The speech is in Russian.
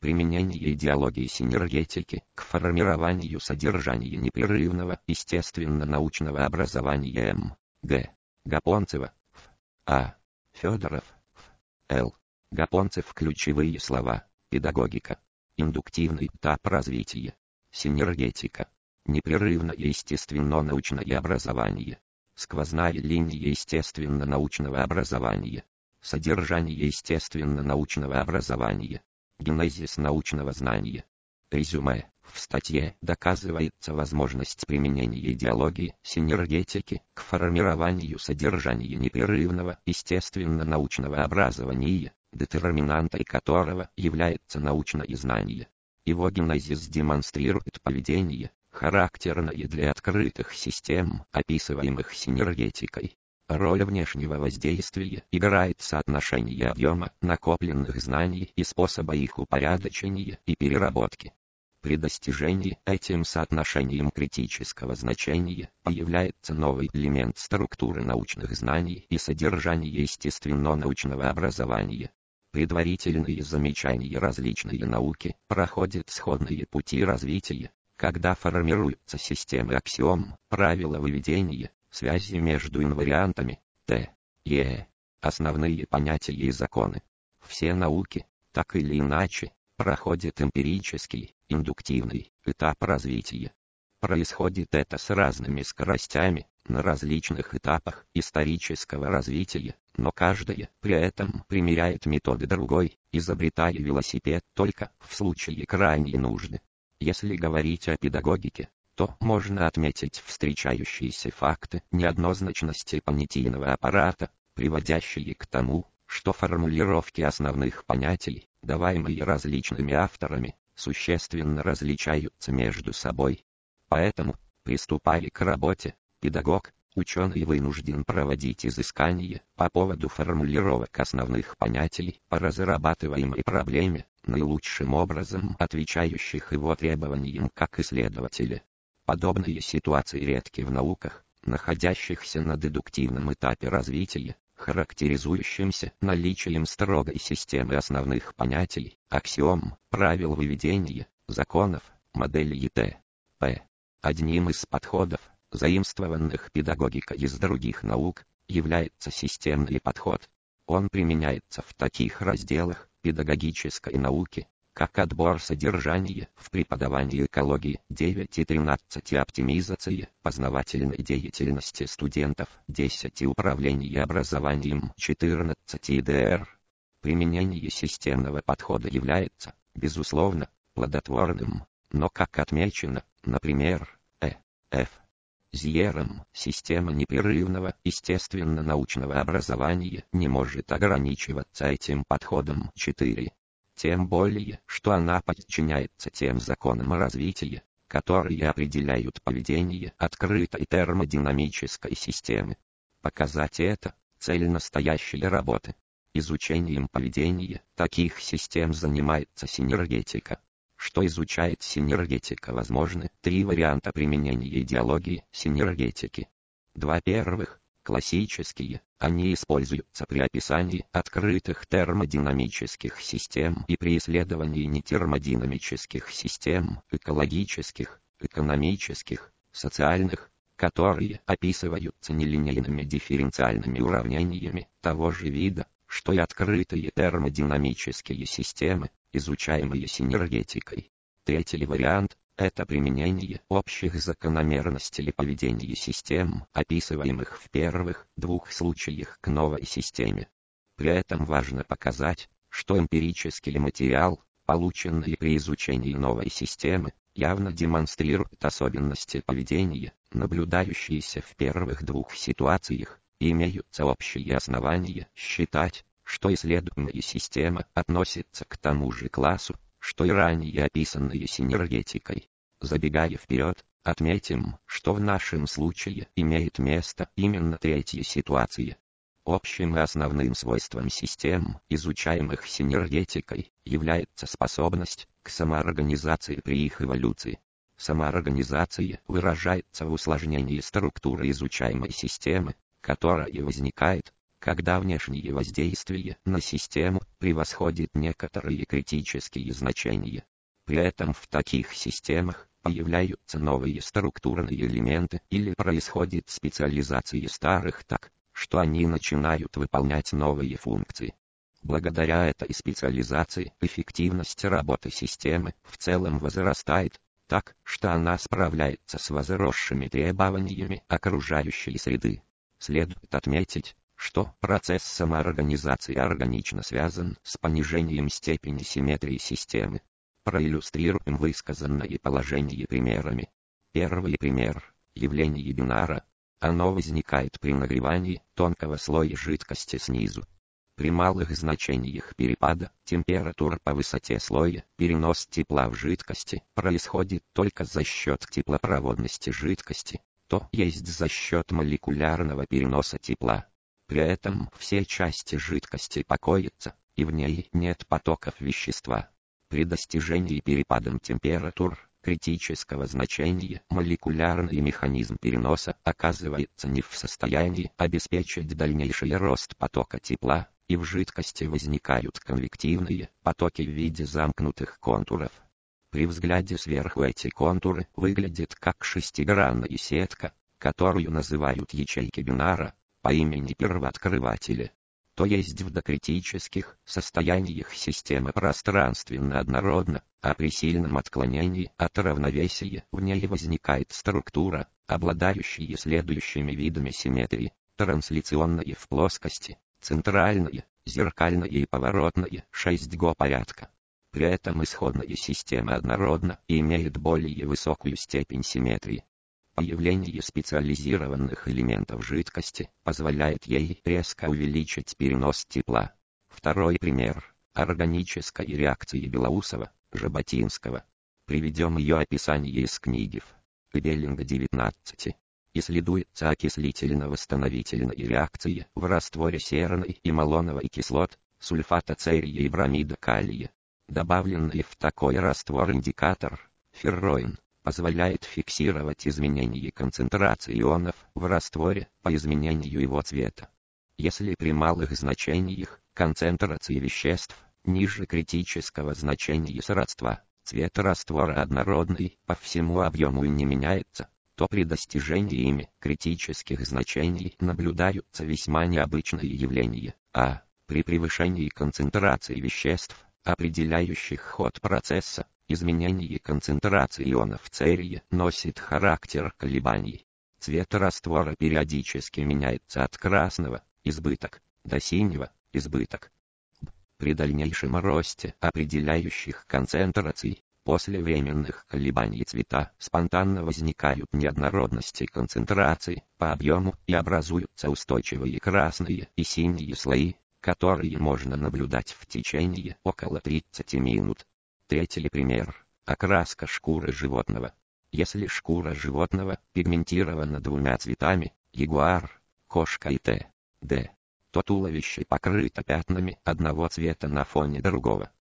Применение идеологии синергетики к формированию содержания непрерывного естественно-научного образования М. Г. Гапонцева, Ф. А. Федоров, Ф. Л. Гапонцев. Ключевые слова: педагогика, индуктивный этап развития, синергетика, непрерывное естественно-научное образование, сквозная линия естественно-научного образования, содержание естественно-научного образования, генезис научного знания. Резюме. В статье доказывается возможность применения идеологии синергетики к формированию содержания непрерывного естественно-научного образования, детерминантой которого является научное знание. Его генезис демонстрирует поведение, характерное для открытых систем, описываемых синергетикой. Роль внешнего воздействия играет соотношение объема накопленных знаний и способа их упорядочения и переработки. При достижении этим соотношением критического значения появляется новый элемент структуры научных знаний и содержания естественно-научного образования. Предварительные замечания различные науки проходят сходные пути развития, когда формируются системы аксиом, правила выведения, связи между инвариантами, Т.Е., основные понятия и законы. Все науки, так или иначе, проходят эмпирический, индуктивный этап развития. Происходит это с разными скоростями, на различных этапах исторического развития, но каждая при этом примеряет методы другой, изобретая велосипед только в случае крайней нужды. Если говорить о педагогике, то можно отметить встречающиеся факты неоднозначности понятийного аппарата, приводящие к тому, что формулировки основных понятий, даваемые различными авторами, существенно различаются между собой. Поэтому, приступая к работе, педагог, ученый вынужден проводить изыскания по поводу формулировок основных понятий по разрабатываемой проблеме, наилучшим образом отвечающих его требованиям как исследователя. Подобные ситуации редки в науках, находящихся на дедуктивном этапе развития, характеризующимся наличием строгой системы основных понятий, аксиом, правил выведения, законов, моделей т.п. Одним из подходов, заимствованных педагогикой из других наук, является системный подход. Он применяется в таких разделах педагогической науки, как отбор содержания в преподавании экологии 9 и 13, оптимизация познавательной деятельности студентов 10 и управление образованием 14 ИДР. Применение системного подхода является, безусловно, плодотворным, но, как отмечено, например, Ф. Зьером, система непрерывного естественно-научного образования не может ограничиваться этим подходом 4. Тем более, что она подчиняется тем законам развития, которые определяют поведение открытой термодинамической системы. Показать это – цель настоящей работы. Изучением поведения таких систем занимается синергетика. Что изучает синергетика? Возможны три варианта применения идеологии синергетики. Два первых – классические, они используются при описании открытых термодинамических систем и при исследовании нетермодинамических систем, экологических, экономических, социальных, которые описываются нелинейными дифференциальными уравнениями того же вида, что и открытые термодинамические системы, изучаемые синергетикой. Третий вариант – это применение общих закономерностей поведения систем, описываемых в первых двух случаях к новой системе. При этом важно показать, что эмпирический материал, полученный при изучении новой системы, явно демонстрирует особенности поведения, наблюдающиеся в первых двух ситуациях, и имеются общие основания считать, что исследуемая система относится к тому же классу, что и ранее описанные синергетикой. Забегая вперед, отметим, что в нашем случае имеет место именно третья ситуация. Общим и основным свойством систем, изучаемых синергетикой, является способность к самоорганизации при их эволюции. Самоорганизация выражается в усложнении структуры изучаемой системы, которая возникает, когда внешнее воздействие на систему превосходит некоторые критические значения. При этом в таких системах появляются новые структурные элементы или происходит специализация старых так, что они начинают выполнять новые функции. Благодаря этой специализации эффективность работы системы в целом возрастает, так что она справляется с возросшими требованиями окружающей среды. Следует отметить, что процесс самоорганизации органично связан с понижением степени симметрии системы. Проиллюстрируем высказанное положение примерами. Первый пример – явление бинара. Оно возникает при нагревании тонкого слоя жидкости снизу. При малых значениях перепада температур по высоте слоя перенос тепла в жидкости происходит только за счет теплопроводности жидкости, то есть за счет молекулярного переноса тепла. При этом все части жидкости покоятся, и в ней нет потоков вещества. При достижении перепадом температур критического значения молекулярный механизм переноса оказывается не в состоянии обеспечить дальнейший рост потока тепла, и в жидкости возникают конвективные потоки в виде замкнутых контуров. При взгляде сверху эти контуры выглядят как шестигранная сетка, которую называют ячейки бинара, по имени первооткрывателя. То есть в докритических состояниях система пространственно однородна, а при сильном отклонении от равновесия в ней возникает структура, обладающая следующими видами симметрии: трансляционная в плоскости, центральная, зеркальная и поворотная 6Го порядка. При этом исходная система однородна и имеет более высокую степень симметрии. Появление специализированных элементов жидкости позволяет ей резко увеличить перенос тепла. Второй пример – органическая реакция Белоусова, Жаботинского. Приведем ее описание из книги Беллинга 19. Исследуется окислительно-восстановительная реакция в растворе серной и малоновой кислот, сульфата церия и бромида калия. Добавленный в такой раствор индикатор, ферроин, позволяет фиксировать изменение концентрации ионов в растворе по изменению его цвета. Если при малых значениях концентрации веществ ниже критического значения сродства, цвет раствора однородный по всему объему и не меняется, то при достижении ими критических значений наблюдаются весьма необычные явления. При превышении концентрации веществ, определяющих ход процесса, изменение концентрации ионов церия носит характер колебаний. Цвет раствора периодически меняется от красного, избыток, до синего, избыток. При дальнейшем росте определяющих концентраций, после временных колебаний цвета спонтанно возникают неоднородности концентрации по объему и образуются устойчивые красные и синие слои, которые можно наблюдать в течение около 30 минут. Третий пример – окраска шкуры животного. Если шкура животного пигментирована двумя цветами – ягуар, кошка и т.д., то туловище покрыто пятнами одного цвета на фоне другого.